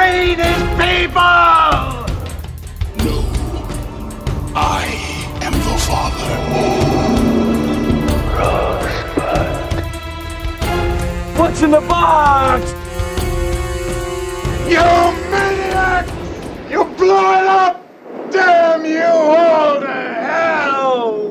free these people! No. I am the father. Rosebud. What's in the box? You maniac! You blew it up! Damn you all to hell!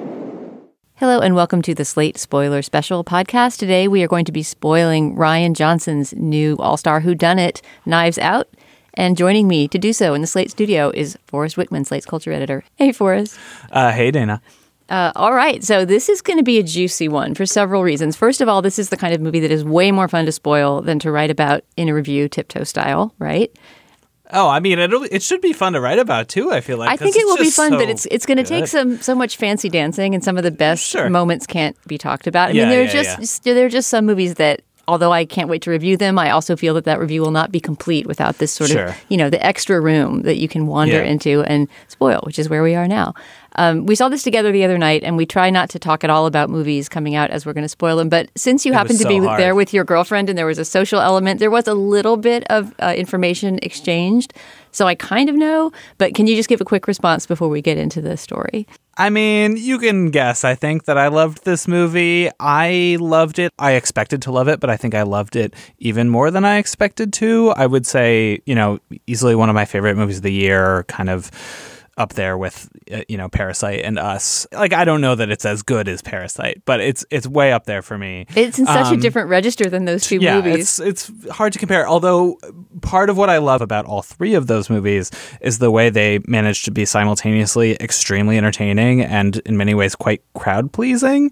Hello and welcome to the Slate Spoiler Special podcast. Today we are going to be spoiling Rian Johnson's new all-star whodunit, Knives Out. And joining me to do so in the Slate studio is Forrest Wickman, Slate's culture editor. Hey, Forrest. Hey, Dana. All right. So this is going to be a juicy one for several reasons. First of all, this is the kind of movie that is way more fun to spoil than to write about in a review, tiptoe style, right? Oh, I mean, it should be fun to write about, too, I feel like. I think it will be fun, so but it's going to take so much fancy dancing, and some of the best moments can't be talked about. I mean, there are just some movies that, although I can't wait to review them, I also feel that review will not be complete without this sort of, the extra room that you can wander into and spoil, which is where we are now. We saw this together the other night, and we try not to talk at all about movies coming out as we're going to spoil them. But since you happened to be there with your girlfriend and there was a social element, there was a little bit of information exchanged. So I kind of know, but can you just give a quick response before we get into the story? I mean, you can guess, I think, that I loved this movie. I loved it. I expected to love it, but I think I loved it even more than I expected to. I would say, easily one of my favorite movies of the year, kind of up there with, Parasite and Us. Like, I don't know that it's as good as Parasite, but it's way up there for me. It's in such a different register than those two movies. It's hard to compare. Although part of what I love about all three of those movies is the way they managed to be simultaneously extremely entertaining and in many ways quite crowd-pleasing,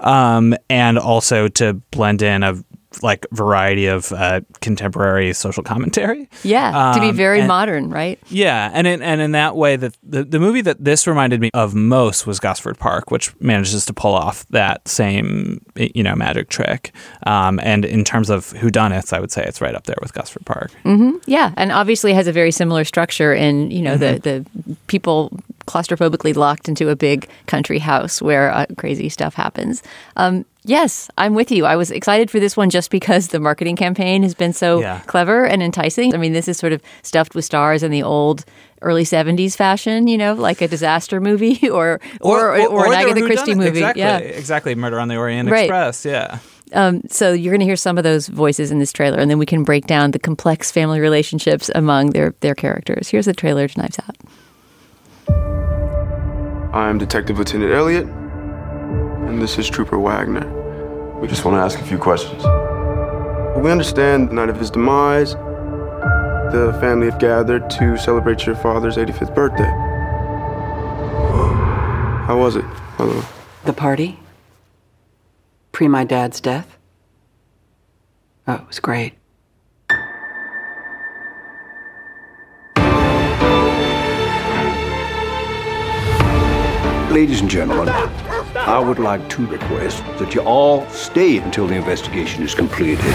and also to blend in a variety of contemporary social commentary. Yeah, to be very modern, right? Yeah, and in that way, the movie that this reminded me of most was Gosford Park, which manages to pull off that same magic trick. And in terms of whodunits, I would say it's right up there with Gosford Park. Mm-hmm. Yeah, and obviously has a very similar structure in the people claustrophobically locked into a big country house where crazy stuff happens. Yes, I'm with you. I was excited for this one just because the marketing campaign has been so clever and enticing. I mean, this is sort of stuffed with stars in the old early 70s fashion, like a disaster movie or an Agatha Christie movie. Exactly. Murder on the Orient Express. Yeah. So you're going to hear some of those voices in this trailer, and then we can break down the complex family relationships among their characters. Here's the trailer to Knives Out. I'm Detective Lieutenant Elliott, and this is Trooper Wagner. We just want to ask a few questions. We understand the night of his demise, the family have gathered to celebrate your father's 85th birthday. How was it, by the way? The party? Pre my dad's death? Oh, it was great. Ladies and gentlemen, I would like to request that you all stay until the investigation is completed.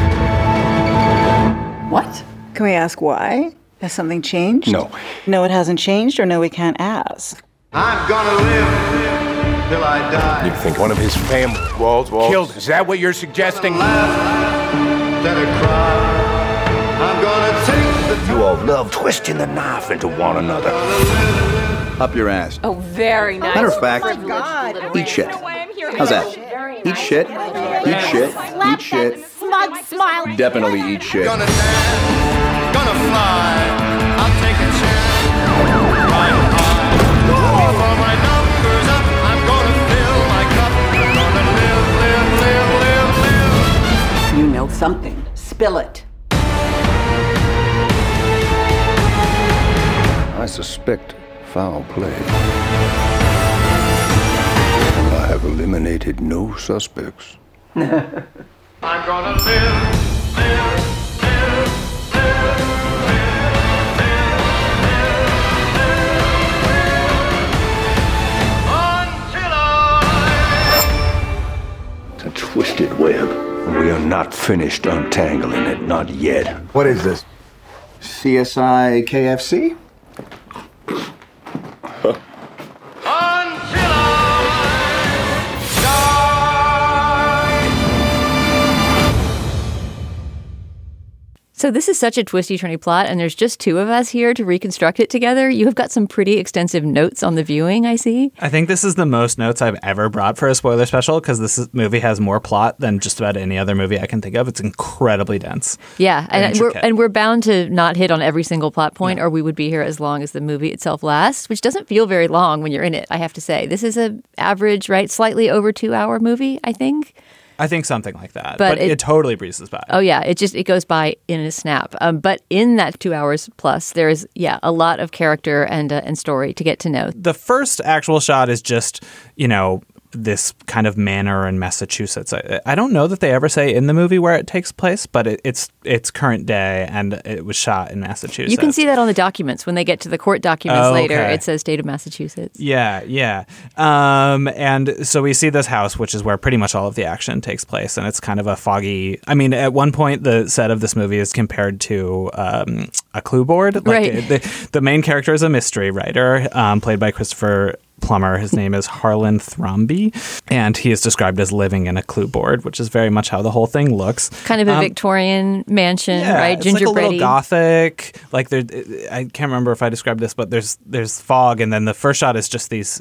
What? Can we ask why? Has something changed? No. No, it hasn't changed, or no, we can't ask? I'm gonna live till I die. You think one of his family Walls. killed? Is that what you're suggesting? Then a cry. I'm gonna take the You all love twisting the knife into one another. Up your ass. Oh, very nice. Matter of fact, eat shit. How's that? Eat shit, eat shit, eat shit. Smug smile. Definitely eat shit. Gonna dance, gonna fly. I'll take a chance. Ride high. Before my number's up, I'm gonna fill my cup. I'm gonna live. You know something. Spill it. I suspect foul play. I have eliminated no suspects. I'm gonna live. It's a twisted web. We are not finished untangling it, not yet. What is this? CSI KFC? So this is such a twisty-turny plot, and there's just two of us here to reconstruct it together. You have got some pretty extensive notes on the viewing, I see. I think this is the most notes I've ever brought for a spoiler special because movie has more plot than just about any other movie I can think of. It's incredibly dense. Yeah, and we're bound to not hit on every single plot point, or we would be here as long as the movie itself lasts, which doesn't feel very long when you're in it, I have to say. This is an average, right, slightly over 2-hour movie, I think. I think something like that, but it totally breezes by. Oh yeah, it goes by in a snap. But in that 2 hours plus, there's a lot of character and story to get to know. The first actual shot is just, this kind of manor in Massachusetts. I don't know that they ever say in the movie where it takes place, but it's current day and it was shot in Massachusetts. You can see that on the documents. When they get to the court documents later, it says state of Massachusetts. Yeah. And so we see this house, which is where pretty much all of the action takes place. And it's kind of a foggy... I mean, at one point, the set of this movie is compared to a clue board. Right. The main character is a mystery writer played by Christopher Plummer. His name is Harlan Thrombey, and he is described as living in a clue board, which is very much how the whole thing looks. Kind of a Victorian mansion, right? It's like a little Gingerbready. Gothic. Like I can't remember if I described this, but there's fog, and then the first shot is just these,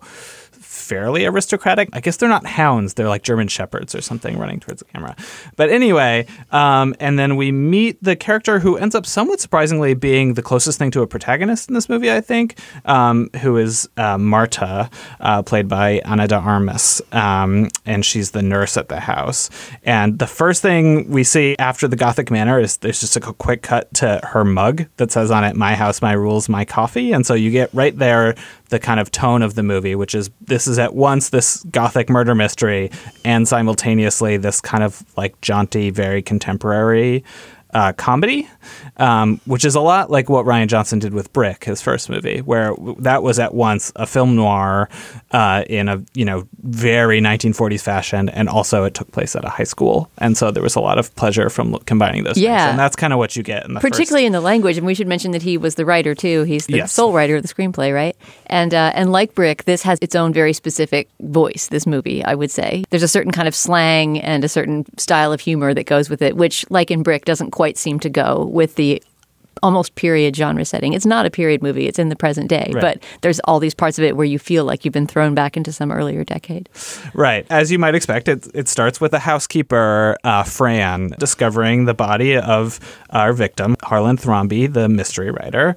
fairly aristocratic. I guess they're not hounds. They're like German shepherds or something running towards the camera. But anyway, and then we meet the character who ends up somewhat surprisingly being the closest thing to a protagonist in this movie, I think, who is Marta, played by Ana de Armas. And she's the nurse at the house. And the first thing we see after the Gothic manor is there's just a quick cut to her mug that says on it, "My house, my rules, my coffee." And so you get right there the kind of tone of the movie, which is this is at once this Gothic murder mystery and simultaneously this kind of like jaunty, very contemporary comedy, which is a lot like what Rian Johnson did with Brick, his first movie, where that was at once a film noir in a very 1940s fashion, and also it took place at a high school, and so there was a lot of pleasure from combining those things, and that's kind of what you get in the particularly in the language. And we should mention that he was the writer too. He's the sole writer of the screenplay, right? And like Brick, this has its own very specific voice. This movie, I would say, there's a certain kind of slang and a certain style of humor that goes with it, which, like in Brick, doesn't quite seem to go with the almost period genre setting. It's not a period movie. It's in the present day. Right. But there's all these parts of it where you feel like you've been thrown back into some earlier decade. Right. As you might expect, it starts with a housekeeper, Fran, discovering the body of our victim, Harlan Thrombey, the mystery writer,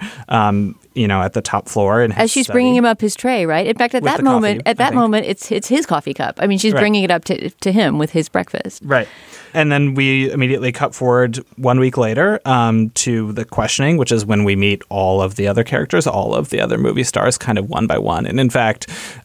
at the top floor. As she's study. bringing him up his tray, right? In fact, at that moment, it's his coffee cup. I mean, she's bringing it up to him with his breakfast. Right. And then we immediately cut forward 1 week later to the questioning, which is when we meet all of the other characters, all of the other movie stars, kind of one by one. And in fact,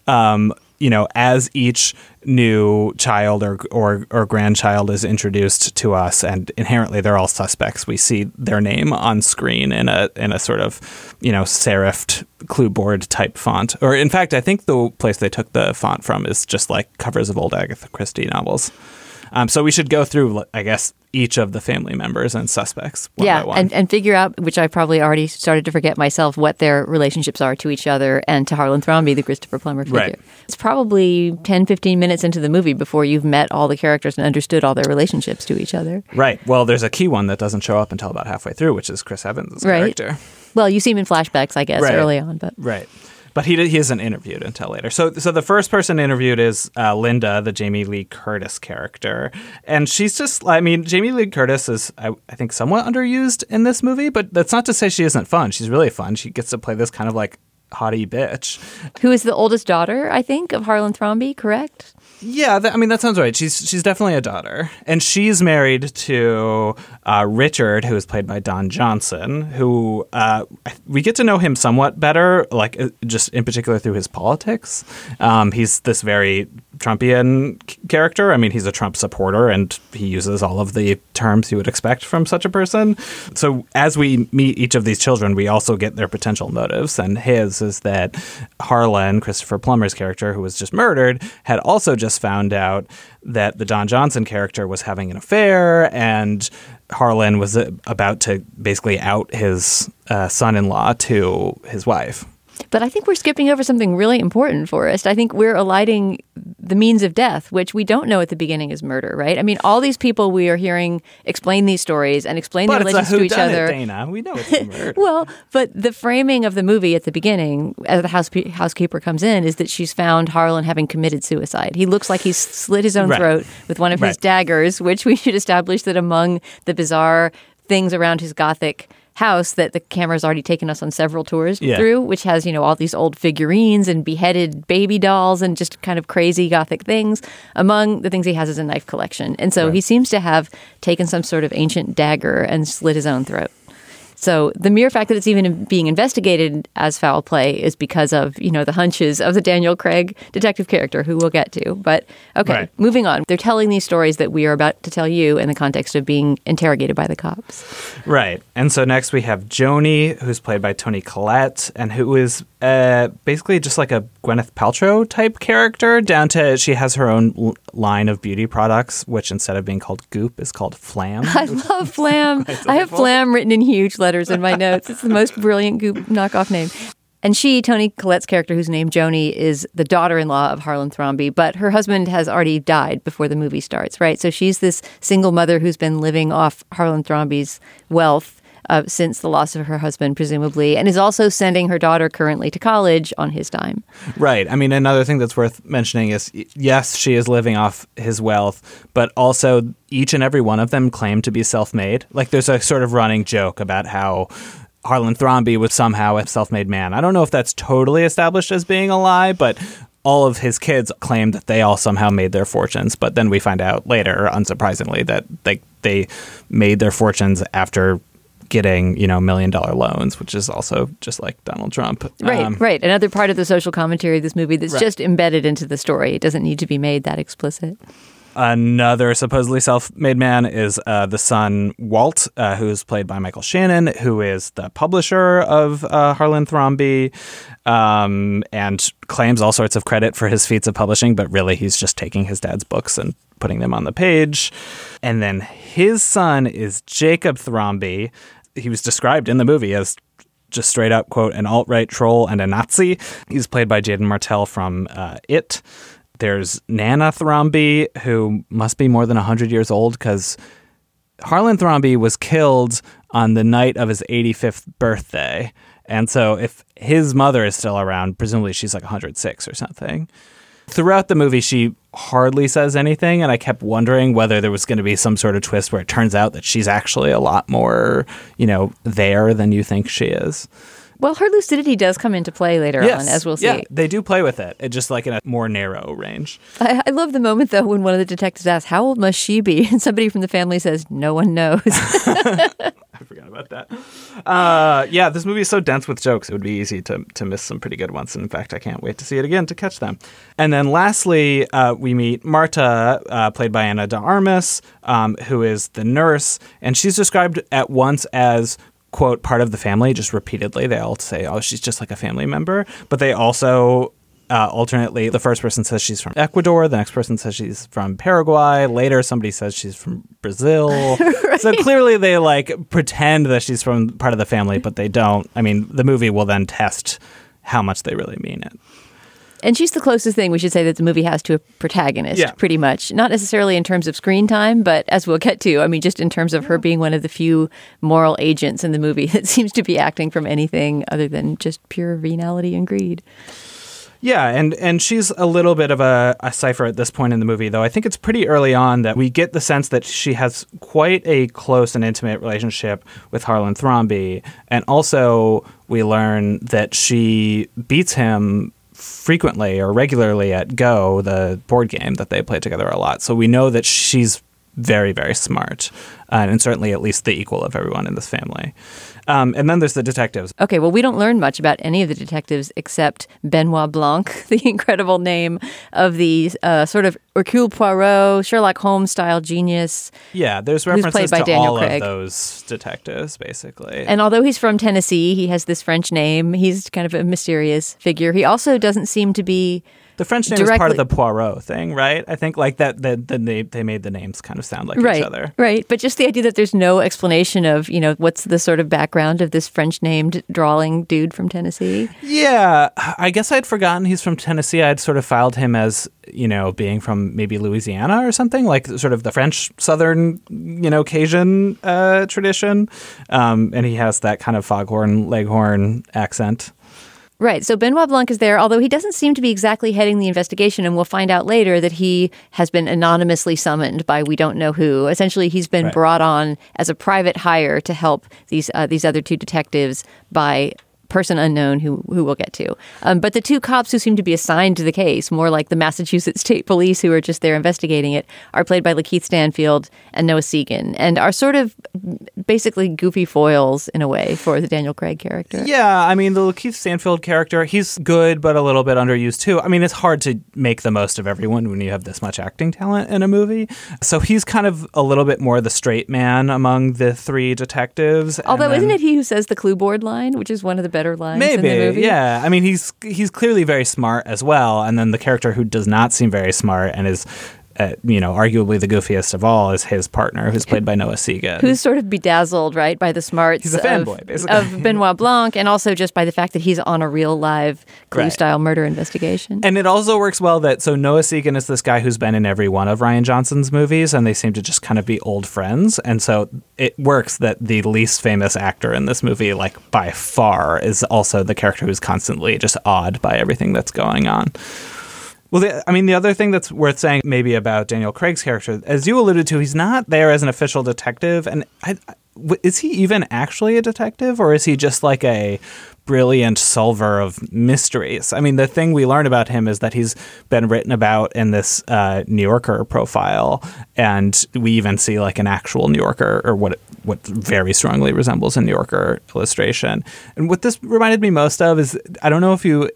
as each new child or grandchild is introduced to us, and inherently they're all suspects, we see their name on screen in a sort of, serifed clue board type font. Or in fact, I think the place they took the font from is just like covers of old Agatha Christie novels. So we should go through, I guess, each of the family members and suspects one by one. And figure out, which I probably already started to forget myself, what their relationships are to each other and to Harlan Thrombey, the Christopher Plummer figure. Right. It's probably 10, 15 minutes into the movie before you've met all the characters and understood all their relationships to each other. Right. Well, there's a key one that doesn't show up until about halfway through, which is Chris Evans' character. Well, you see him in flashbacks, I guess, early on. But Right. But he isn't interviewed until later. So the first person interviewed is Linda, the Jamie Lee Curtis character. And she's just, Jamie Lee Curtis is, I think, somewhat underused in this movie, but that's not to say she isn't fun. She's really fun. She gets to play this kind of like haughty bitch. Who is the oldest daughter, I think, of Harlan Thrombey, correct? Yeah, that sounds right. She's definitely a daughter. And she's married to Richard, who is played by Don Johnson, who we get to know him somewhat better, like just in particular through his politics. He's this very Trumpian character. I mean, he's a Trump supporter, and he uses all of the terms you would expect from such a person. So as we meet each of these children, we also get their potential motives. And his is that Harlan, Christopher Plummer's character, who was just murdered, had also just found out that the Don Johnson character was having an affair, and Harlan was about to basically out his son-in-law to his wife. But I think we're skipping over something really important, Forrest. I think we're eliding the means of death, which we don't know at the beginning is murder, right? I mean, all these people we are hearing explain these stories and explain their relations to each other. Dana. We know it's a murder. Well, but the framing of the movie at the beginning, as the housekeeper comes in, is that she's found Harlan having committed suicide. He looks like he's slit his own throat with one of his daggers, which we should establish that among the bizarre things around his Gothic house that the camera's already taken us on several tours through, which has, all these old figurines and beheaded baby dolls and just kind of crazy Gothic things. Among the things he has is a knife collection. And so he seems to have taken some sort of ancient dagger and slit his own throat. So the mere fact that it's even being investigated as foul play is because of, the hunches of the Daniel Craig detective character, who we'll get to. But, okay, moving on. They're telling these stories that we are about to tell you in the context of being interrogated by the cops. Right. And so next we have Joni, who's played by Toni Collette, and who is basically just like a Gwyneth Paltrow type character, down to she has her own line of beauty products, which instead of being called Goop is called Flam. I love Flam. I have Flam written in huge letters in my notes. It's the most brilliant Goop knockoff name. And she, Toni Collette's character, who's named Joni, is the daughter-in-law of Harlan Thrombey, but her husband has already died before the movie starts, right? So she's this single mother who's been living off Harlan Thrombey's wealth since the loss of her husband, presumably, and is also sending her daughter currently to college on his dime. Right. I mean, another thing that's worth mentioning is, yes, she is living off his wealth, but also each and every one of them claim to be self-made. Like, there's a sort of running joke about how Harlan Thrombey was somehow a self-made man. I don't know if that's totally established as being a lie, but all of his kids claim that they all somehow made their fortunes. But then we find out later, unsurprisingly, that they made their fortunes after getting, $1 million loans, which is also just like Donald Trump. Right. Another part of the social commentary of this movie that's just embedded into the story. It doesn't need to be made that explicit. Another supposedly self-made man is the son, Walt, who's played by Michael Shannon, who is the publisher of Harlan Thrombey, and claims all sorts of credit for his feats of publishing, but really he's just taking his dad's books and putting them on the page. And then his son is Jacob Thrombey. He was described in the movie as just straight up, quote, an alt-right troll and a Nazi. He's played by Jaden Martell from It. There's Nana Thrombey, who must be more than 100 years old, because Harlan Thrombey was killed on the night of his 85th birthday. And so if his mother is still around, presumably she's like 106 or something. Throughout the movie, she hardly says anything, and I kept wondering whether there was going to be some sort of twist where it turns out that she's actually a lot more, there than you think she is. Well, her lucidity does come into play later on, as we'll see. Yeah, they do play with it, just like in a more narrow range. I love the moment, though, when one of the detectives asks, how old must she be? And somebody from the family says, no one knows. I forgot about that. This movie is so dense with jokes, it would be easy to miss some pretty good ones. And in fact, I can't wait to see it again to catch them. And then lastly, we meet Marta, played by Anna de Armas, who is the nurse. And she's described at once as, quote, part of the family, just repeatedly. They all say, oh, she's just like a family member. But they also alternately, the first person says she's from Ecuador, the next person says she's from Paraguay, later somebody says she's from Brazil. Right. So clearly they pretend that she's from part of the family, but they don't. I mean, the movie will then test how much they really mean it. And she's the closest thing we should say that the movie has to a protagonist, pretty much. Not necessarily in terms of screen time, but as we'll get to, I mean, just in terms of her being one of the few moral agents in the movie that seems to be acting from anything other than just pure venality and greed. Yeah, and she's a little bit of a cipher at this point in the movie, though I think it's pretty early on that we get the sense that she has quite a close and intimate relationship with Harlan Thrombey. And also we learn that she beats him frequently or regularly at Go, the board game that they play together a lot. So we know that she's very, very smart, and certainly at least the equal of everyone in this family. And then there's the detectives. Okay, well, we don't learn much about any of the detectives except Benoit Blanc, the incredible name of the sort of Hercule Poirot, Sherlock Holmes-style genius. Yeah, there's references to all of those detectives, basically. And although he's from Tennessee, he has this French name. He's kind of a mysterious figure. He also doesn't seem to be The French name is part of the Poirot thing, right? I think like that they made the names kind of sound like each other. Right. But just the idea that there's no explanation of, what's the sort of background of this French-named drawling dude from Tennessee. Yeah. I guess I'd forgotten he's from Tennessee. I'd sort of filed him as, being from maybe Louisiana or something, like sort of the French Southern, Cajun tradition. And he has that kind of foghorn, leghorn accent. Right. So Benoit Blanc is there, although he doesn't seem to be exactly heading the investigation. And we'll find out later that he has been anonymously summoned by we don't know who. Essentially, he's been brought on as a private hire to help these other two detectives by person unknown who we'll get to. But the two cops who seem to be assigned to the case, more like the Massachusetts State Police who are just there investigating it, are played by Lakeith Stanfield and Noah Segan, and are sort of basically goofy foils in a way for the Daniel Craig character. Yeah, I mean, the Lakeith Stanfield character, he's good, but a little bit underused too. I mean, it's hard to make the most of everyone when you have this much acting talent in a movie. So he's kind of a little bit more the straight man among the three detectives. Although, isn't it he who says the clue board line, which is one of the better lines in the movie? Yeah. I mean, he's clearly very smart as well. And then the character who does not seem very smart and is, arguably the goofiest of all is his partner, who's played by Noah Segan. Who's sort of bedazzled, right, by the smarts he's a fanboy, basically. of Benoit Blanc, and also just by the fact that he's on a real live Clue-style murder investigation. And it also works well so Noah Segan is this guy who's been in every one of Rian Johnson's movies, and they seem to just kind of be old friends. And so it works that the least famous actor in this movie, like by far, is also the character who's constantly just awed by everything that's going on. Well, the other thing that's worth saying maybe about Daniel Craig's character, as you alluded to, he's not there as an official detective. And is he even actually a detective, or is he just like a brilliant solver of mysteries? I mean, the thing we learn about him is that he's been written about in this New Yorker profile, and we even see like an actual New Yorker, or what very strongly resembles a New Yorker illustration. And what this reminded me most of is, I don't know if you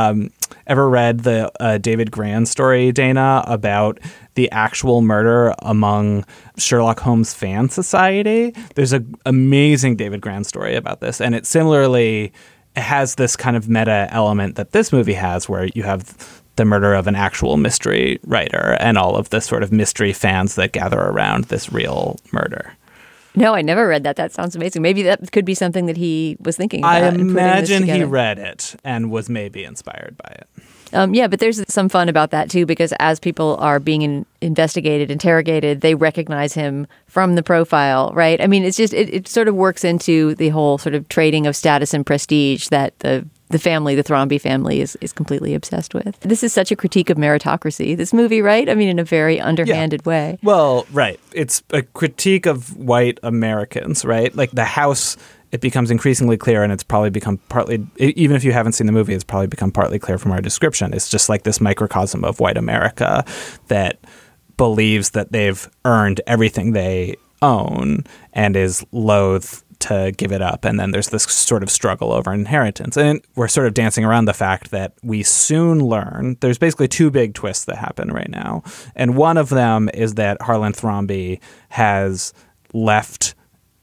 ever read the David Grann story, Dana, about the actual murder among Sherlock Holmes fan society. There's an amazing David Grann story about this, and it similarly has this kind of meta element that this movie has, where you have the murder of an actual mystery writer and all of the sort of mystery fans that gather around this real murder. No, I never read that. That sounds amazing. Maybe that could be something that he was thinking about. I imagine he read it and was maybe inspired by it. Yeah, but there's some fun about that too, because as people are being investigated, interrogated, they recognize him from the profile, right? I mean, it's just, it sort of works into the whole sort of trading of status and prestige that the family, the Thrombey family, is completely obsessed with. This is such a critique of meritocracy, this movie, right? I mean, in a very underhanded way. Well, right. It's a critique of white Americans, right? Like the house, it becomes increasingly clear, and it's probably become partly, even if you haven't seen the movie, it's probably become partly clear from our description. It's just like this microcosm of white America that believes that they've earned everything they own and is loath to give it up. And then there's this sort of struggle over inheritance. And we're sort of dancing around the fact that we soon learn there's basically two big twists that happen right now. And one of them is that Harlan Thrombey has left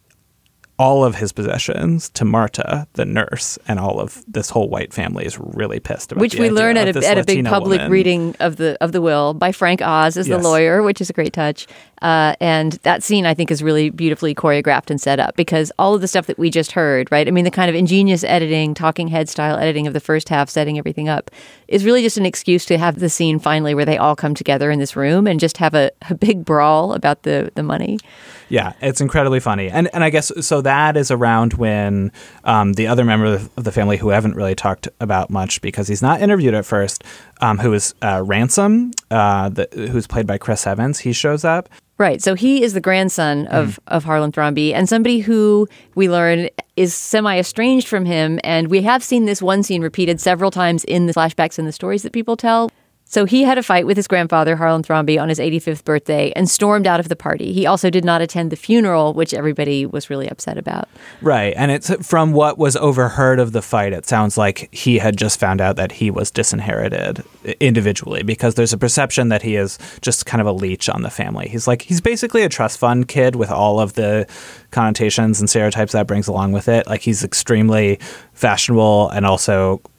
all of his possessions to Marta, the nurse, and all of this whole white family is really pissed about. Which we learn at a big public reading of the will by Frank Oz as the lawyer, which is a great touch. And that scene, I think, is really beautifully choreographed and set up, because all of the stuff that we just heard, right? I mean, the kind of ingenious editing, talking head style editing of the first half, setting everything up, is really just an excuse to have the scene finally where they all come together in this room and just have a big brawl about the money. Yeah, it's incredibly funny. And I guess, so that is around when the other member of the family who haven't really talked about much because he's not interviewed at first, who is Ransom, who's played by Chris Evans, he shows up. Right. So he is the grandson of Harlan Thrombey, and somebody who we learn is semi-estranged from him. And we have seen this one scene repeated several times in the flashbacks and the stories that people tell. So he had a fight with his grandfather, Harlan Thrombey, on his 85th birthday and stormed out of the party. He also did not attend the funeral, which everybody was really upset about. Right. And it's from what was overheard of the fight, it sounds like he had just found out that he was disinherited individually, because there's a perception that he is just kind of a leech on the family. He's basically a trust fund kid with all of the connotations and stereotypes that brings along with it. Like, he's extremely fashionable and also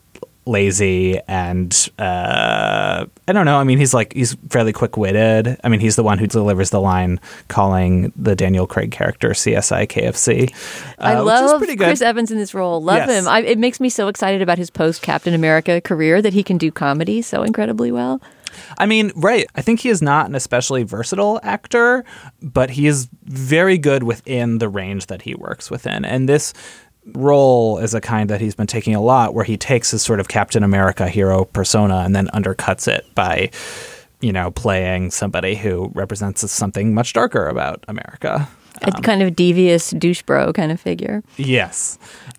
lazy and I don't know. I mean, he's fairly quick-witted. I mean, he's the one who delivers the line calling the Daniel Craig character CSI KFC. I love pretty good. Chris Evans in this role. Love Yes. him. It makes me so excited about his post-Captain America career that he can do comedy so incredibly well. I mean, right. I think he is not an especially versatile actor, but he is very good within the range that he works within. And this role is a kind that he's been taking a lot, where he takes his sort of Captain America hero persona and then undercuts it by, playing somebody who represents something much darker about America. A kind of devious douche bro kind of figure. Yes.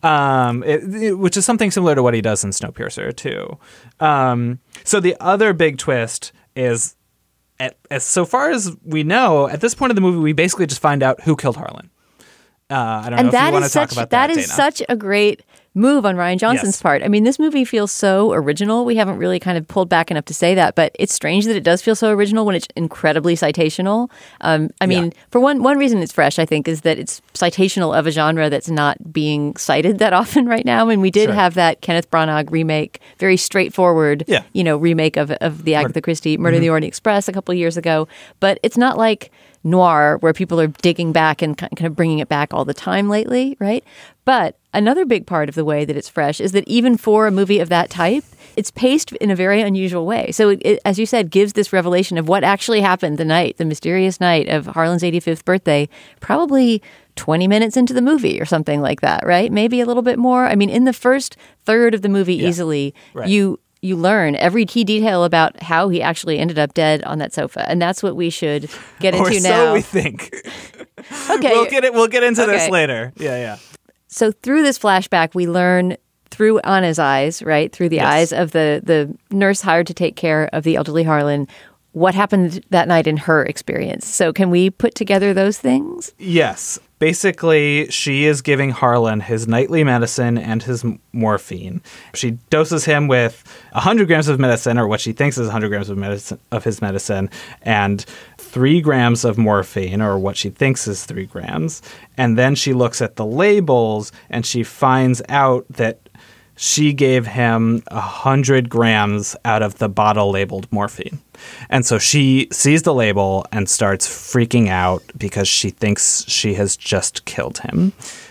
Which is something similar to what he does in Snowpiercer, too. So the other big twist is, as so far as we know, at this point of the movie, we basically just find out who killed Harlan. I don't know if you want to talk about that, That is Dana. such a great move on Rian Johnson's part. I mean, this movie feels so original. We haven't really kind of pulled back enough to say that, but it's strange that it does feel so original when it's incredibly citational. For one reason it's fresh, I think, is that it's citational of a genre that's not being cited that often right now. And we did have that Kenneth Branagh remake, very straightforward, remake of the Agatha Christie Murder on the Orient Express a couple of years ago. But it's not like noir where people are digging back and kind of bringing it back all the time lately, right? But another big part of the way that it's fresh is that even for a movie of that type, it's paced in a very unusual way. So it, as you said, gives this revelation of what actually happened the mysterious night of Harlan's 85th birthday, probably 20 minutes into the movie or something like that, right? Maybe a little bit more. I mean, in the first third of the movie easily, you learn every key detail about how he actually ended up dead on that sofa. And that's what we should get into now. So we think. Okay. We'll get into this later. Yeah. So through this flashback, we learn through Anna's eyes, right? Through the eyes of the nurse hired to take care of the elderly Harlan, what happened that night in her experience. So can we put together those things? Yes. Basically, she is giving Harlan his nightly medicine and his morphine. She doses him with 100 grams of medicine, or what she thinks is 100 grams of his medicine, and 3 grams of morphine, or what she thinks is 3 grams. And then she looks at the labels, and she finds out that she gave him 100 grams out of the bottle labeled morphine. And so she sees the label and starts freaking out because she thinks she has just killed him.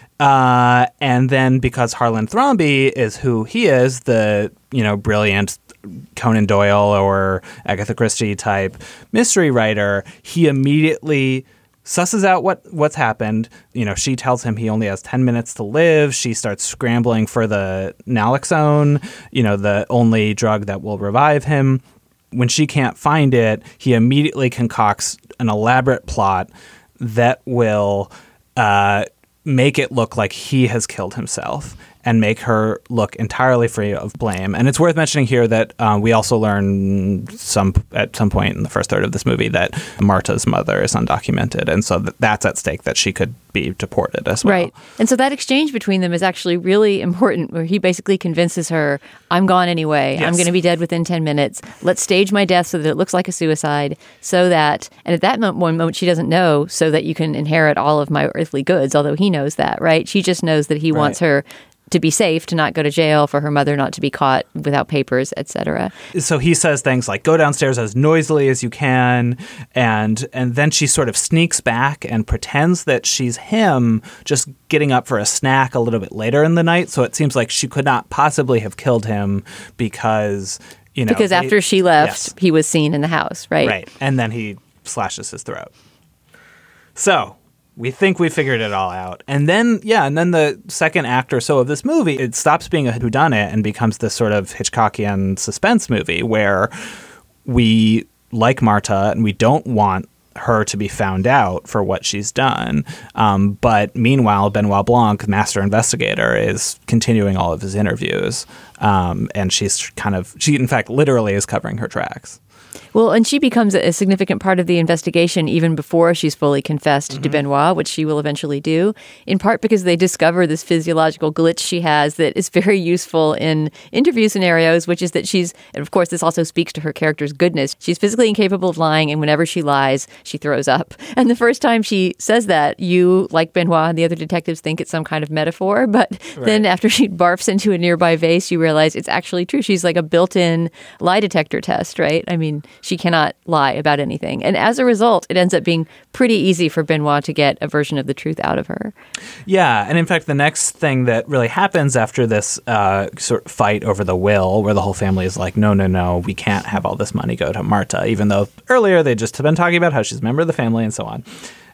And then because Harlan Thrombey is who he is, the, brilliant Conan Doyle or Agatha Christie type mystery writer, he immediately susses out what's happened. She tells him he only has 10 minutes to live. She starts scrambling for the naloxone, the only drug that will revive him. When she can't find it, he immediately concocts an elaborate plot that will make it look like he has killed himself and make her look entirely free of blame. And it's worth mentioning here that we also learn at some point in the first third of this movie that Marta's mother is undocumented. And so that's at stake, that she could be deported as well. Right. And so that exchange between them is actually really important, where he basically convinces her, I'm gone anyway. Yes. I'm going to be dead within 10 minutes. Let's stage my death so that it looks like a suicide, so that, and at that moment she doesn't know, so that you can inherit all of my earthly goods, although he knows that, right? She just knows that he wants her to be safe, to not go to jail, for her mother not to be caught without papers, etc. So he says things like, go downstairs as noisily as you can, and then she sort of sneaks back and pretends that she's him, just getting up for a snack a little bit later in the night. So it seems like she could not possibly have killed him because, Because after she left, he was seen in the house, right? Right. And then he slashes his throat. So we think we figured it all out. And then the second act or so of this movie, it stops being a whodunit and becomes this sort of Hitchcockian suspense movie where we like Marta and we don't want her to be found out for what she's done. But meanwhile, Benoit Blanc, master investigator, is continuing all of his interviews. And she in fact literally is covering her tracks. Well, and she becomes a significant part of the investigation even before she's fully confessed to Benoit, which she will eventually do, in part because they discover this physiological glitch she has that is very useful in interview scenarios, which is that she's, and of course, this also speaks to her character's goodness. She's physically incapable of lying, and whenever she lies, she throws up. And the first time she says that, you, like Benoit and the other detectives, think it's some kind of metaphor, but then after she barfs into a nearby vase, you realize it's actually true. She's like a built-in lie detector test, right? I mean, she cannot lie about anything. And as a result, it ends up being pretty easy for Benoit to get a version of the truth out of her. Yeah, and in fact, the next thing that really happens after this sort of fight over the will, where the whole family is like, no, we can't have all this money go to Marta, even though earlier they just have been talking about how she's a member of the family and so on,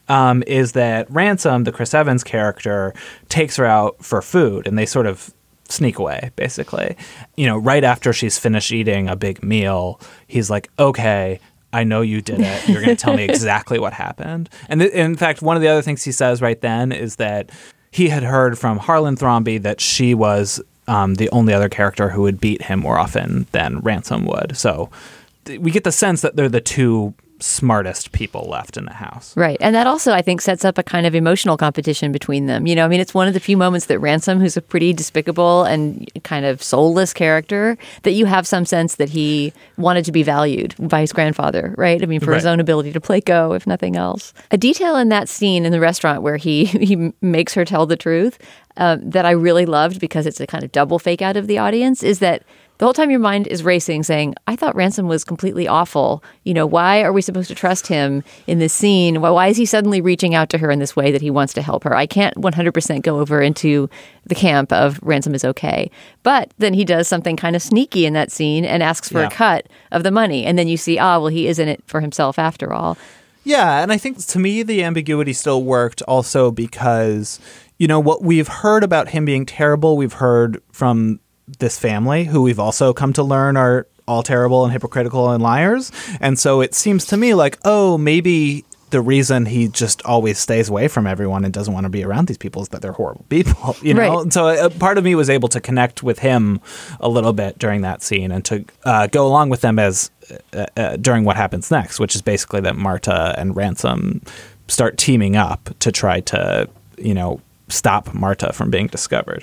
is that Ransom, the Chris Evans character, takes her out for food, and they sort of sneak away, basically. You know, right after she's finished eating a big meal, he's like, okay, I know you did it. You're going to tell me exactly what happened. And in fact, one of the other things he says right then is that he had heard from Harlan Thrombey that she was the only other character who would beat him more often than Ransom would. So we get the sense that they're the two smartest people left in the house. Right. And that also, I think, sets up a kind of emotional competition between them. You know, I mean, it's one of the few moments that Ransom, who's a pretty despicable and kind of soulless character, that you have some sense that he wanted to be valued by his grandfather, right? I mean, for his own ability to play Go, if nothing else. A detail in that scene in the restaurant where he makes her tell the truth that I really loved, because it's a kind of double fake out of the audience, is that the whole time your mind is racing, saying, I thought Ransom was completely awful. You know, why are we supposed to trust him in this scene? Why is he suddenly reaching out to her in this way that he wants to help her? I can't 100% go over into the camp of Ransom is okay. But then he does something kind of sneaky in that scene and asks for a cut of the money. And then you see, he is in it for himself after all. Yeah, and I think to me the ambiguity still worked also because, you know, what we've heard about him being terrible, we've heard from this family, who we've also come to learn are all terrible and hypocritical and liars. And so it seems to me like, maybe the reason he just always stays away from everyone and doesn't want to be around these people is that they're horrible people, you know? Right. And so a part of me was able to connect with him a little bit during that scene and to go along with them as during what happens next, which is basically that Marta and Ransom start teaming up to try to, you know, stop Marta from being discovered.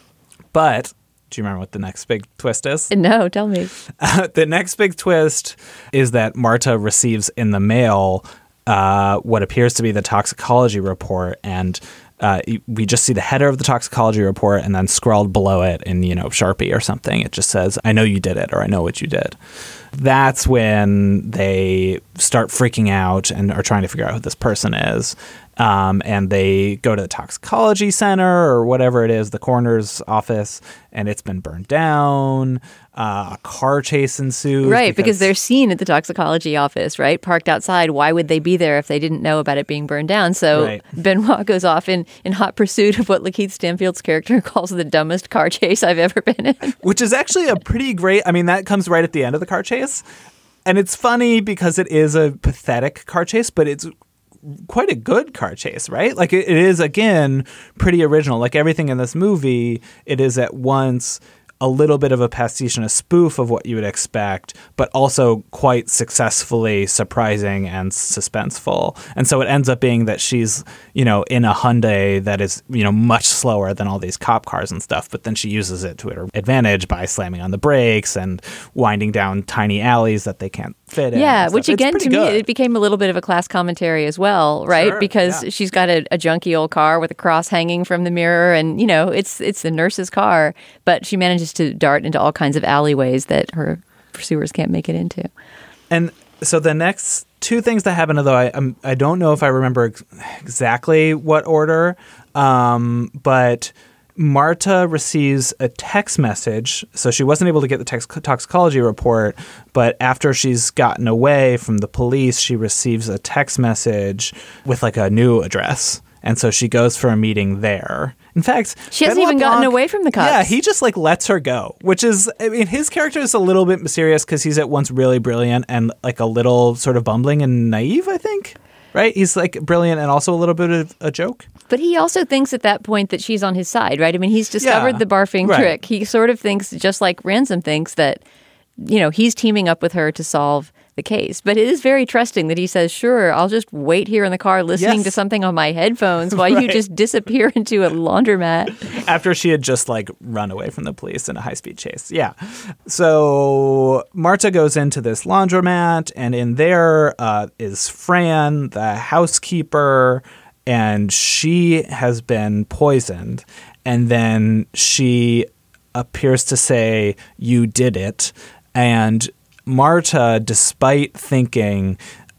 But do you remember what the next big twist is? No, tell me. The next big twist is that Marta receives in the mail what appears to be the toxicology report, and we just see the header of the toxicology report, and then scrawled below it in, you know, Sharpie or something, it just says, I know you did it, or I know what you did. That's when they start freaking out and are trying to figure out who this person is. And they go to the toxicology center or whatever it is, the coroner's office, and it's been burned down. A car chase ensues. Right, because they're seen at the toxicology office, right? Parked outside. Why would they be there if they didn't know about it being burned down? So Benoit goes off in hot pursuit of what Lakeith Stanfield's character calls the dumbest car chase I've ever been in. Which is actually a pretty great, I mean, that comes right at the end of the car chase. And it's funny because it is a pathetic car chase, but it's quite a good car chase, right? Like it is, again, pretty original. Like everything in this movie, it is at once a little bit of a pastiche and a spoof of what you would expect, but also quite successfully surprising and suspenseful. And so it ends up being that she's, you know, in a Hyundai that is, you know, much slower than all these cop cars and stuff, but then she uses it to her advantage by slamming on the brakes and winding down tiny alleys that they can't fit in. Yeah, which again, to me, it became a little bit of a class commentary as well, right? Sure, because she's got a junky old car with a cross hanging from the mirror, and, you know, it's the nurse's car, but she manages to dart into all kinds of alleyways that her pursuers can't make it into. And so the next two things that happen, although I don't know if I remember exactly what order, but Marta receives a text message. So she wasn't able to get the toxicology report, but after she's gotten away from the police, she receives a text message with like a new address. And so she goes for a meeting there. In fact, she hasn't even gotten away from the cops. Yeah, he just like lets her go, which is, I mean, his character is a little bit mysterious because he's at once really brilliant and like a little sort of bumbling and naive, I think. Right? He's like brilliant and also a little bit of a joke. But he also thinks at that point that she's on his side, right? I mean, he's discovered the barfing trick. He sort of thinks, just like Ransom thinks, that, you know, he's teaming up with her to solve the case. But it is very trusting that he says, sure, I'll just wait here in the car listening to something on my headphones while you just disappear into a laundromat. After she had just like run away from the police in a high-speed chase. Yeah. So Marta goes into this laundromat, and in there is Fran, the housekeeper, and she has been poisoned. And then she appears to say, "You did it." And Marta, despite thinking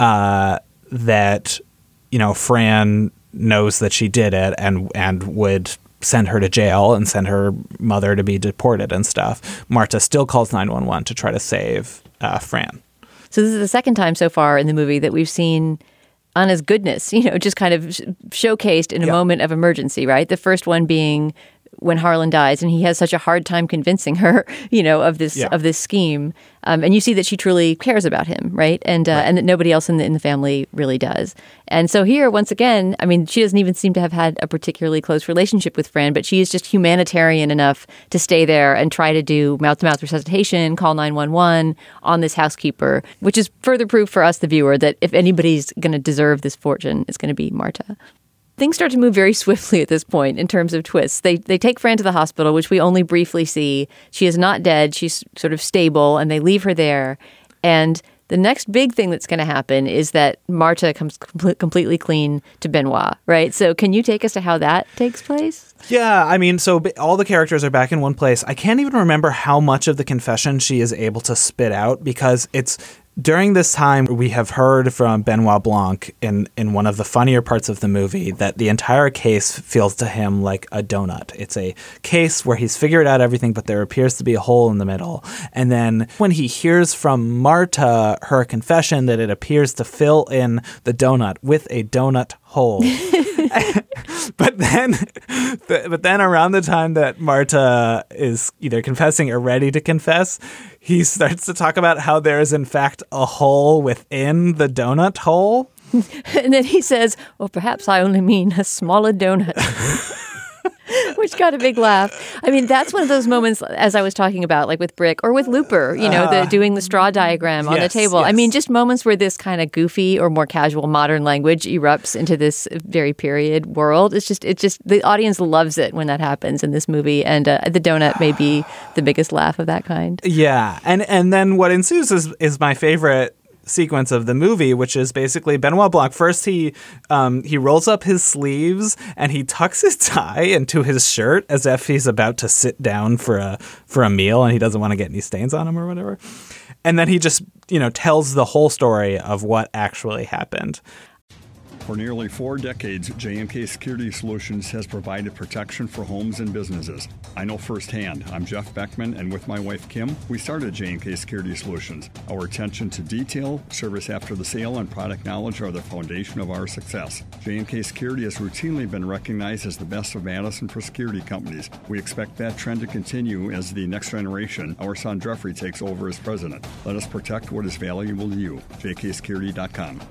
that, Fran knows that she did it and would send her to jail and send her mother to be deported and stuff, Marta still calls 911 to try to save Fran. So this is the second time so far in the movie that we've seen Anna's goodness, just kind of showcased in a moment of emergency, right? The first one being when Harlan dies, and he has such a hard time convincing her, of this scheme. And you see that she truly cares about him, right? And that nobody else in the family really does. And so here, once again, I mean, she doesn't even seem to have had a particularly close relationship with Fran, but she is just humanitarian enough to stay there and try to do mouth-to-mouth resuscitation, call 911 on this housekeeper, which is further proof for us, the viewer, that if anybody's going to deserve this fortune, it's going to be Marta. Things start to move very swiftly at this point in terms of twists. They take Fran to the hospital, which we only briefly see. She is not dead. She's sort of stable, and they leave her there. And the next big thing that's going to happen is that Marta comes completely clean to Benoit, right? So can you take us to how that takes place? Yeah, I mean, so all the characters are back in one place. I can't even remember how much of the confession she is able to spit out, because it's during this time we have heard from Benoit Blanc in one of the funnier parts of the movie that the entire case feels to him like a donut. It's a case where he's figured out everything, but there appears to be a hole in the middle. And then when he hears from Marta her confession that it appears to fill in the donut with a donut hole. But then around the time that Marta is either confessing or ready to confess, he starts to talk about how there is in fact a hole within the donut hole. And then he says, well, perhaps I only mean a smaller donut. Which got a big laugh. I mean, that's one of those moments, as I was talking about, like with Brick or with Looper, doing the straw diagram on the table. Yes. I mean, just moments where this kind of goofy or more casual modern language erupts into this very period world. It's just the audience loves it when that happens in this movie. And the donut may be the biggest laugh of that kind. Yeah. And then what ensues is my favorite sequence of the movie, which is basically Benoit Blanc. First, he rolls up his sleeves and he tucks his tie into his shirt as if he's about to sit down for a meal and he doesn't want to get any stains on him or whatever. And then he just, tells the whole story of what actually happened. For nearly 4 decades, J&K Security Solutions has provided protection for homes and businesses. I know firsthand. I'm Jeff Beckman, and with my wife Kim, we started J&K Security Solutions. Our attention to detail, service after the sale, and product knowledge are the foundation of our success. J&K Security has routinely been recognized as the best of Madison for security companies. We expect that trend to continue as the next generation, our son Jeffrey, takes over as president. Let us protect what is valuable to you. jksecurity.com.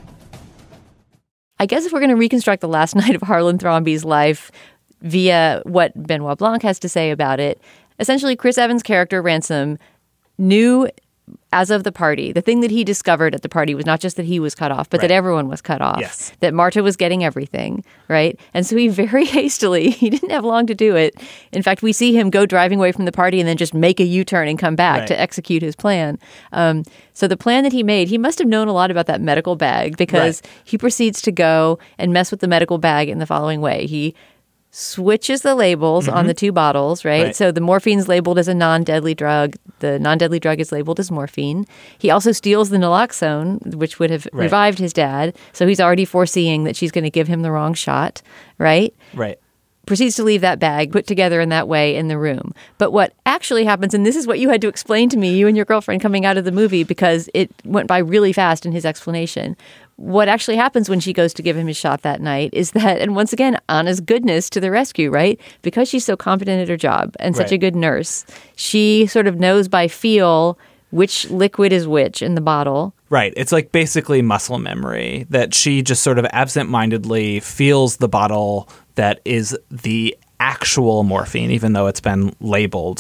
I guess if we're going to reconstruct the last night of Harlan Thrombey's life via what Benoit Blanc has to say about it, essentially Chris Evans' character, Ransom, knew as of the party, the thing that he discovered at the party was not just that he was cut off, but that everyone was cut off. Yes. That Marta was getting everything, right? And so he very hastily, he didn't have long to do it. In fact, we see him go driving away from the party and then just make a U-turn and come back to execute his plan. So the plan that he made, he must have known a lot about that medical bag because he proceeds to go and mess with the medical bag in the following way. He switches the labels on the 2 bottles, right? So the morphine's labeled as a non-deadly drug. The non-deadly drug is labeled as morphine. He also steals the naloxone, which would have revived his dad. So he's already foreseeing that she's going to give him the wrong shot, right? Right. Proceeds to leave that bag put together in that way in the room. But what actually happens, and this is what you had to explain to me, you and your girlfriend coming out of the movie, because it went by really fast in his explanation. What actually happens when she goes to give him his shot that night is that, and once again, Anna's goodness to the rescue, right? Because she's so competent at her job and such a good nurse, she sort of knows by feel which liquid is which in the bottle. Right. It's like basically muscle memory that she just sort of absentmindedly feels the bottle that is the actual morphine, even though it's been labeled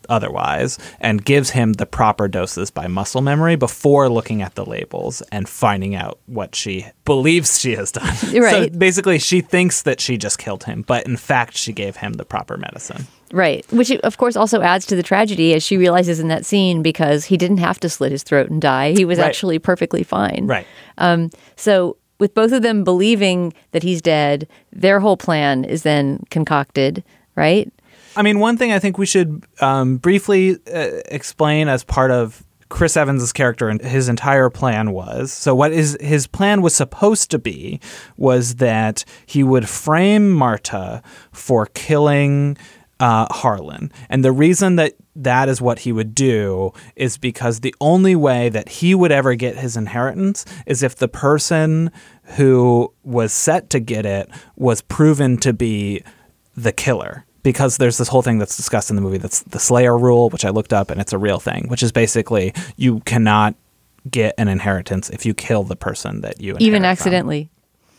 otherwise, and gives him the proper doses by muscle memory before looking at the labels and finding out what she believes she has done. Right. So basically, she thinks that she just killed him, but in fact, she gave him the proper medicine. Right. Which, of course, also adds to the tragedy, as she realizes in that scene, because he didn't have to slit his throat and die. He was actually perfectly fine. Right. So with both of them believing that he's dead, their whole plan is then concocted, right? I mean, one thing I think we should briefly explain as part of Chris Evans' character and his entire plan was, so what his plan was supposed to be was that he would frame Marta for killing Harlan. And the reason that is what he would do is because the only way that he would ever get his inheritance is if the person who was set to get it was proven to be the killer. Because there's this whole thing that's discussed in the movie that's the Slayer rule, which I looked up, and it's a real thing, which is basically you cannot get an inheritance if you kill the person that you inherit even accidentally.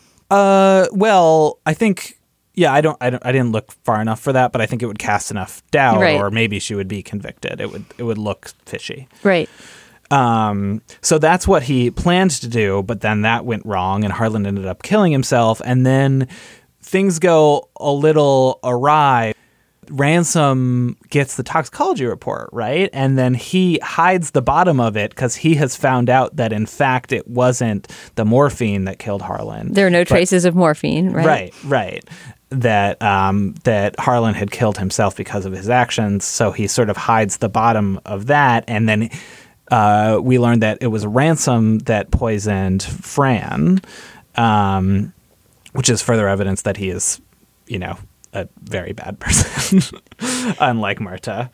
Well, I think I didn't look far enough for that, but I think it would cast enough doubt, or maybe she would be convicted. It would look fishy. Right. So that's what he planned to do, but then that went wrong, and Harlan ended up killing himself, and then things go a little awry. Ransom gets the toxicology report, right? And then he hides the bottom of it because he has found out that, in fact, it wasn't the morphine that killed Harlan. There are no traces of morphine, right? Right. That Harlan had killed himself because of his actions, so he sort of hides the bottom of that, and then we learned that it was Ransom that poisoned Fran, which is further evidence that he is, a very bad person, unlike Marta.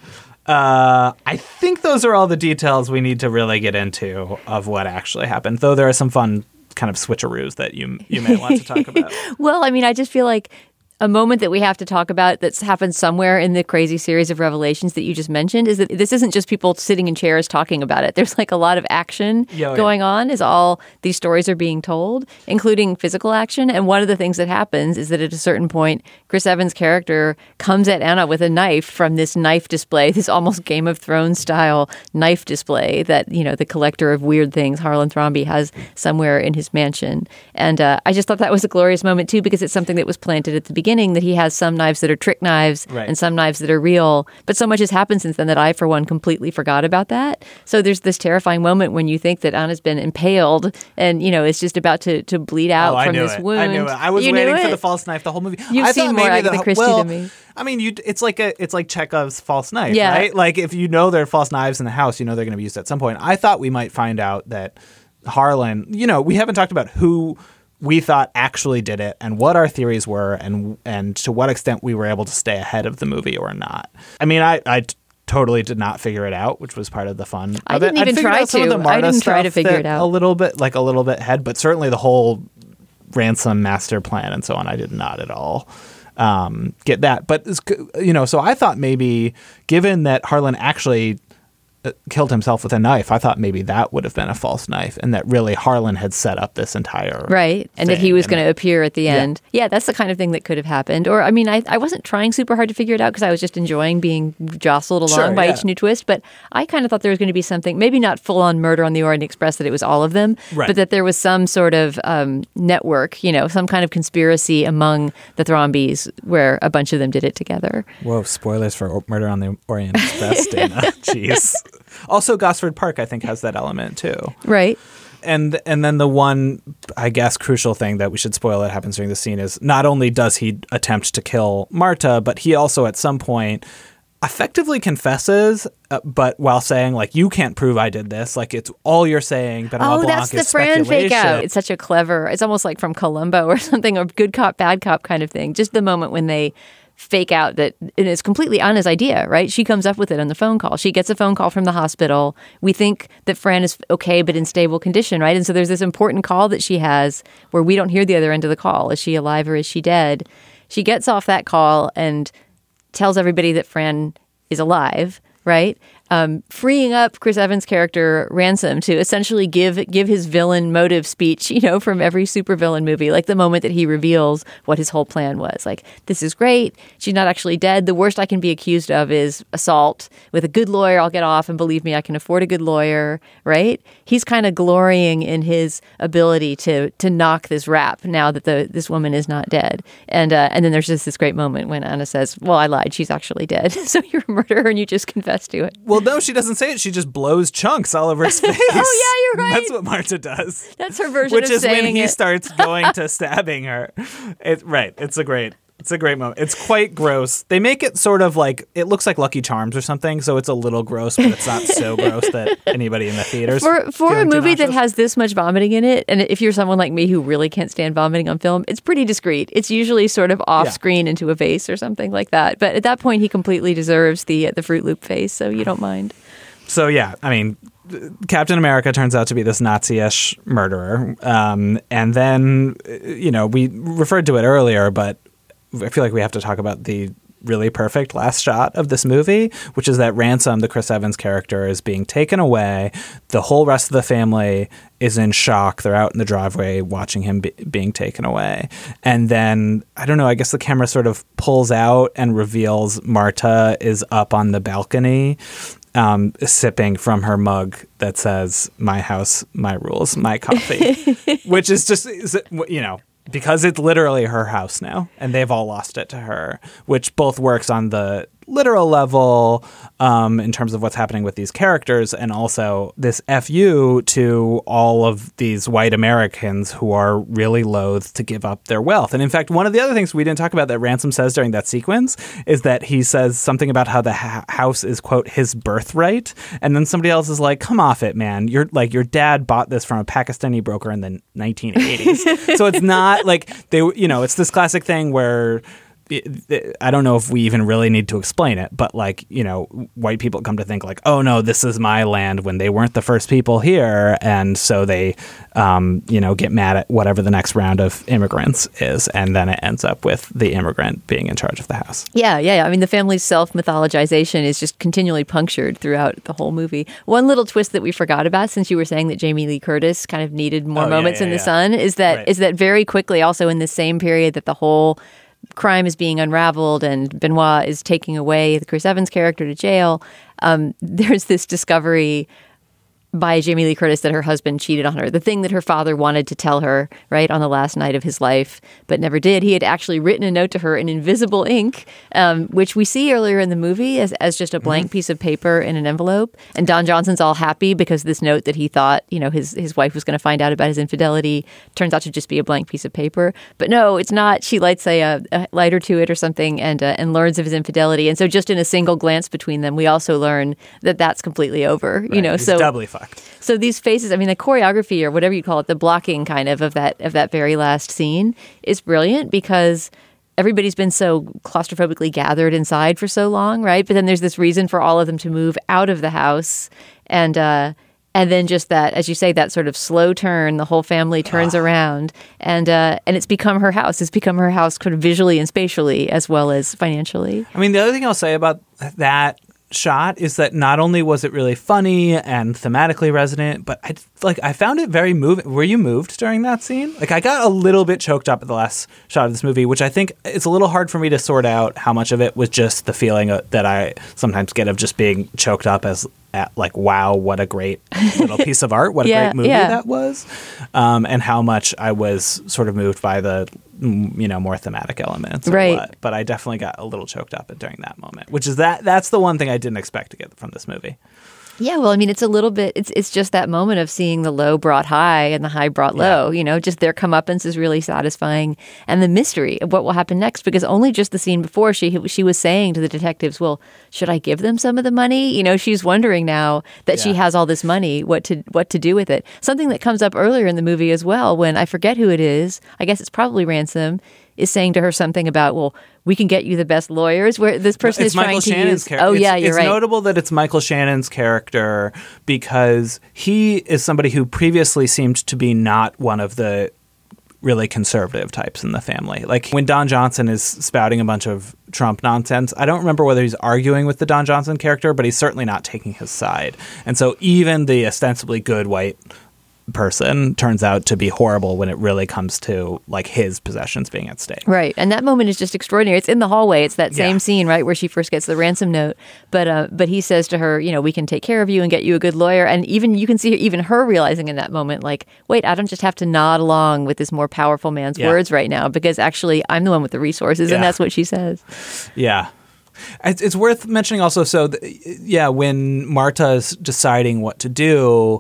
I think those are all the details we need to really get into of what actually happened, though there are some fun kind of switcheroos that you may want to talk about. Well, I mean, I just feel like a moment that we have to talk about that's happened somewhere in the crazy series of revelations that you just mentioned is that this isn't just people sitting in chairs talking about it. There's like a lot of action going on as all these stories are being told, including physical action. And one of the things that happens is that at a certain point, Chris Evans' character comes at Anna with a knife from this knife display, this almost Game of Thrones style knife display that, the collector of weird things, Harlan Thrombey, has somewhere in his mansion. And I just thought that was a glorious moment, too, because it's something that was planted at the beginning, that he has some knives that are trick knives and some knives that are real. But so much has happened since then that I, for one, completely forgot about that. So there's this terrifying moment when you think that Anna's been impaled and, is just about to bleed out from this wound. I knew it. I was waiting for the false knife the whole movie. You've seen more Agatha Christie than me. I mean, it's like Chekhov's false knife, right? Like if there are false knives in the house, they're going to be used at some point. I thought we might find out that Harlan, we haven't talked about who we thought actually did it and what our theories were and to what extent we were able to stay ahead of the movie or not. I mean, I totally did not figure it out, which was part of the fun. I didn't even try to. I didn't try to figure it out. A little bit ahead, but certainly the whole Ransom master plan and so on, I did not at all get that. But, so I thought maybe, given that Harlan actually killed himself with a knife, I thought maybe that would have been a false knife and that really Harlan had set up this entire and that he was going to appear at the end. Yeah, that's the kind of thing that could have happened. Or, I mean, I wasn't trying super hard to figure it out because I was just enjoying being jostled along by each new twist, but I kind of thought there was going to be something, maybe not full-on Murder on the Orient Express, that it was all of them, but that there was some sort of network, some kind of conspiracy among the Thrombeys where a bunch of them did it together. Whoa, spoilers for Murder on the Orient Express, Dana. Jeez. Also, Gosford Park, I think, has that element, too. Right. And then the one, I guess, crucial thing that we should spoil that happens during the scene is not only does he attempt to kill Marta, but he also at some point effectively confesses, but while saying, like, you can't prove I did this. Like, it's all you're saying, Benoit Blanc that's the is Fran speculation. fake out. It's such a clever, it's almost like from Columbo or something, or good cop, bad cop kind of thing. Just the moment when they fake out that it is completely Anna's idea, right? She comes up with it on the phone call. She gets a phone call from the hospital. We think that Fran is okay, but in stable condition, right? And so there's this important call that she has where we don't hear the other end of the call. Is she alive or is she dead? She gets off that call and tells everybody that Fran is alive, right? freeing up Chris Evans' character Ransom to essentially give his villain motive speech, from every supervillain movie, like the moment that he reveals what his whole plan was. Like, this is great. She's not actually dead. The worst I can be accused of is assault. With a good lawyer, I'll get off, and believe me, I can afford a good lawyer, right? He's kind of glorying in his ability to knock this rap now that this woman is not dead. And then there's just this great moment when Anna says, well, I lied. She's actually dead. So you're a murderer and you just confessed to it. Well, no, she doesn't say it. She just blows chunks all over his face. Oh, yeah, you're right. That's what Marta does. That's her version of saying it. Which is when he starts going to stabbing her. It's a great moment. It's quite gross. They make it sort of like, it looks like Lucky Charms or something, so it's a little gross, but it's not so gross that anybody in the theaters For a movie that has this much vomiting in it, and if you're someone like me who really can't stand vomiting on film, it's pretty discreet. It's usually sort of off screen into a vase or something like that. But at that point, he completely deserves the Fruit Loop face, so you don't mind. So yeah, I mean, Captain America turns out to be this Nazi-ish murderer. And then, we referred to it earlier, but I feel like we have to talk about the really perfect last shot of this movie, which is that Ransom, the Chris Evans character, is being taken away. The whole rest of the family is in shock. They're out in the driveway watching him being taken away. And then, I don't know, I guess the camera sort of pulls out and reveals Marta is up on the balcony, sipping from her mug that says, "My house, my rules, my coffee," which is just, because it's literally her house now, and they've all lost it to her, which both works on the literal level in terms of what's happening with these characters, and also this FU to all of these white Americans who are really loath to give up their wealth. And in fact, one of the other things we didn't talk about that Ransom says during that sequence is that he says something about how the house is, quote, his birthright. And then somebody else is like, come off it, man. Your dad bought this from a Pakistani broker in the 1980s. So it's not like it's this classic thing where I don't know if we even really need to explain it, but white people come to think like, oh no, this is my land when they weren't the first people here. And so they, get mad at whatever the next round of immigrants is. And then it ends up with the immigrant being in charge of the house. Yeah. I mean, the family's self-mythologization is just continually punctured throughout the whole movie. One little twist that we forgot about, since you were saying that Jamie Lee Curtis kind of needed more moments in the sun, is that very quickly, also in the same period that the whole crime is being unraveled and Benoit is taking away the Chris Evans character to jail, there's this discovery by Jamie Lee Curtis that her husband cheated on her. The thing that her father wanted to tell her, right, on the last night of his life, but never did. He had actually written a note to her in invisible ink, which we see earlier in the movie as just a blank piece of paper in an envelope. And Don Johnson's all happy because this note that he thought, his wife was going to find out about his infidelity turns out to just be a blank piece of paper. But no, it's not. She lights a lighter to it or something and learns of his infidelity. And so just in a single glance between them, we also learn that that's completely over. Right. He's so doubly fucked. So these faces, I mean, the choreography or whatever you call it, the blocking kind of that very last scene is brilliant because everybody's been so claustrophobically gathered inside for so long, right? But then there's this reason for all of them to move out of the house, and then just that, as you say, that sort of slow turn, the whole family turns around, and it's become her house. It's become her house, kind of visually and spatially as well as financially. I mean, the other thing I'll say about that shot is that not only was it really funny and thematically resonant, but I found it very moving. Were you moved during that scene? I got a little bit choked up at the last shot of this movie, which I think it's a little hard for me to sort out how much of it was just the feeling that I sometimes get of just being choked up wow, what a great little piece of art, what a great movie that was, and how much I was sort of moved by the more thematic elements, right? But I definitely got a little choked up during that moment, which is that's the one thing I didn't expect to get from this movie. Yeah, well, I mean, it's a little bit, it's just that moment of seeing the low brought high and the high brought low, just their comeuppance is really satisfying. And the mystery of what will happen next, because only just the scene before she was saying to the detectives, well, should I give them some of the money? She's wondering now that she has all this money, what to do with it. Something that comes up earlier in the movie as well, when I forget who it is, I guess it's probably Ransom, is saying to her something about, well, we can get you the best lawyers, where this person is trying Michael to Shannon's use... character. Oh, yeah, you're right. It's notable that it's Michael Shannon's character because he is somebody who previously seemed to be not one of the really conservative types in the family. Like when Don Johnson is spouting a bunch of Trump nonsense, I don't remember whether he's arguing with the Don Johnson character, but he's certainly not taking his side. And so even the ostensibly good white person turns out to be horrible when it really comes to like his possessions being at stake. Right. And that moment is just extraordinary. It's in the hallway. It's that same scene, right, where she first gets the ransom note. But he says to her, we can take care of you and get you a good lawyer. And even you can see even her realizing in that moment, like, wait, I don't just have to nod along with this more powerful man's words right now, because actually I'm the one with the resources. And that's what she says. Yeah. It's worth mentioning also, when Marta's deciding what to do,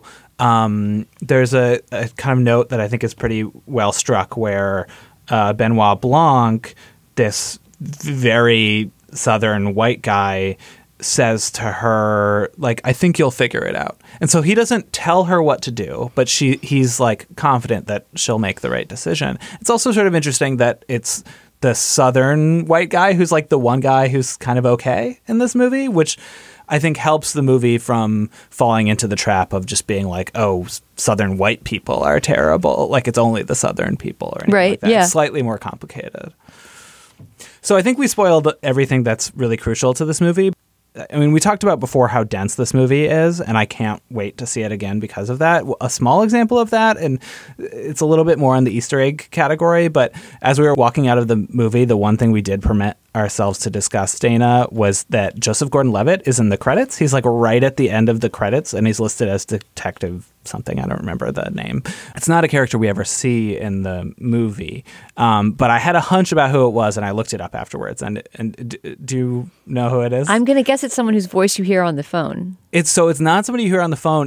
there's a kind of note that I think is pretty well struck where Benoit Blanc, this very Southern white guy, says to her, like, I think you'll figure it out. And so he doesn't tell her what to do, but he's like confident that she'll make the right decision. It's also sort of interesting that it's the Southern white guy who's like the one guy who's kind of okay in this movie, which I think helps the movie from falling into the trap of just being like, oh, Southern white people are terrible. Like it's only the Southern people or anything like that. It's slightly more complicated. So I think we spoiled everything that's really crucial to this movie. I mean, we talked about before how dense this movie is, and I can't wait to see it again because of that. A small example of that, and it's a little bit more in the Easter egg category, but as we were walking out of the movie, the one thing we did permit ourselves to discuss, Dana, was that Joseph Gordon-Levitt is in the credits. He's like right at the end of the credits, and he's listed as Detective something. I don't remember the name. It's not a character we ever see in the movie, but I had a hunch about who it was, and I looked it up afterwards. And do you know who it is? I'm going to guess it's someone whose voice you hear on the phone. It's not somebody you hear on the phone.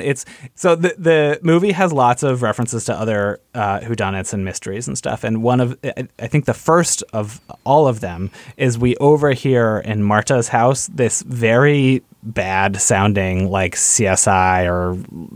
The movie has lots of references to other whodunits and mysteries and stuff. And I think the first of all of them is we overhear in Marta's house this very bad sounding like CSI or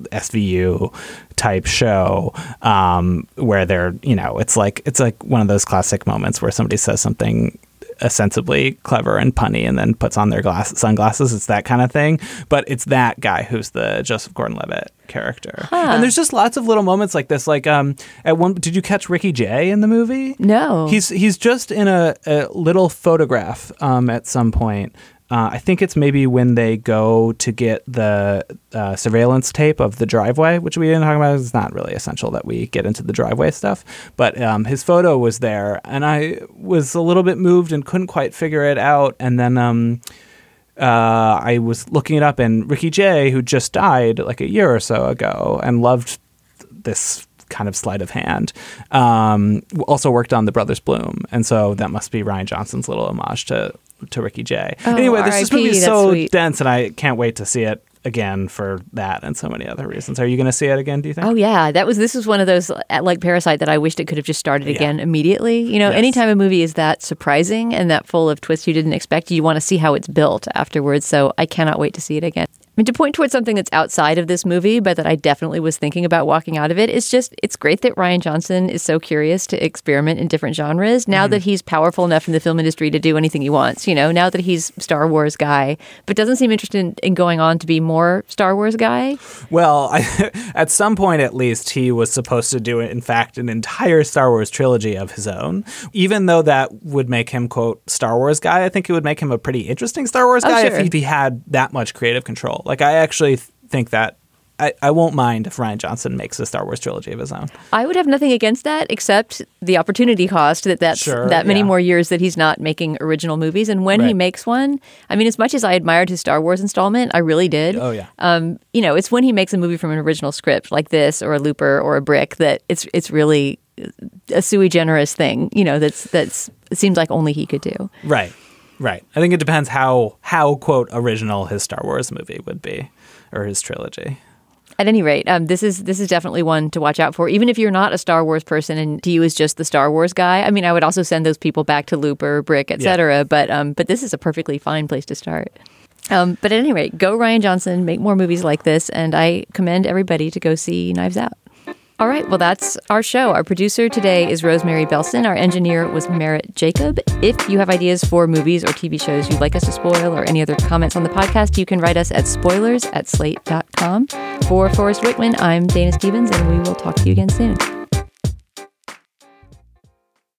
SVU type show where they're, it's like one of those classic moments where somebody says something ostensibly clever and punny and then puts on their sunglasses. It's that kind of thing. But it's that guy who's the Joseph Gordon-Levitt character. Huh. And there's just lots of little moments like this. Like did you catch Ricky Jay in the movie? No. He's just in a little photograph at some point. I think it's maybe when they go to get the surveillance tape of the driveway, which we didn't talk about. It's not really essential that we get into the driveway stuff. But his photo was there, and I was a little bit moved and couldn't quite figure it out. And then I was looking it up, and Ricky Jay, who just died like a year or so ago and loved this kind of sleight of hand, also worked on The Brothers Bloom. And so that must be Rian Johnson's little homage to Ricky Jay. Oh, anyway, this movie is so sweet. dense, and I can't wait to see it again for that and so many other reasons. Are you going to see it again, do you think? Oh, yeah. This was one of those, like Parasite, that I wished it could have just started again immediately. Anytime a movie is that surprising and that full of twists you didn't expect, you want to see how it's built afterwards. So I cannot wait to see it again. I mean, to point towards something that's outside of this movie, but that I definitely was thinking about walking out of it, it's great that Rian Johnson is so curious to experiment in different genres now that he's powerful enough in the film industry to do anything he wants, now that he's Star Wars guy, but doesn't seem interested in going on to be more Star Wars guy. Well, at some point at least, he was supposed to do, in fact, an entire Star Wars trilogy of his own. Even though that would make him, quote, Star Wars guy, I think it would make him a pretty interesting Star Wars guy if he had that much creative control. Like, I actually think that I won't mind if Rian Johnson makes a Star Wars trilogy of his own. I would have nothing against that, except the opportunity cost that's that many more years that he's not making original movies. And when he makes one, I mean, as much as I admired his Star Wars installment, I really did. Oh, yeah. It's when he makes a movie from an original script like this or a Looper or a Brick that it's really a sui generis thing, it seems like only he could do. Right. I think it depends how quote original his Star Wars movie would be, or his trilogy. At any rate, this is definitely one to watch out for. Even if you're not a Star Wars person and to you is just the Star Wars guy, I mean, I would also send those people back to Looper, Brick, etc. But this is a perfectly fine place to start. But at any rate, go Rian Johnson, make more movies like this, and I commend everybody to go see Knives Out. All right, well, that's our show. Our producer today is Rosemary Belson. Our engineer was Merritt Jacob. If you have ideas for movies or TV shows you'd like us to spoil or any other comments on the podcast, you can write us at spoilers@slate.com. For Forrest Wickman, I'm Dana Stevens, and we will talk to you again soon.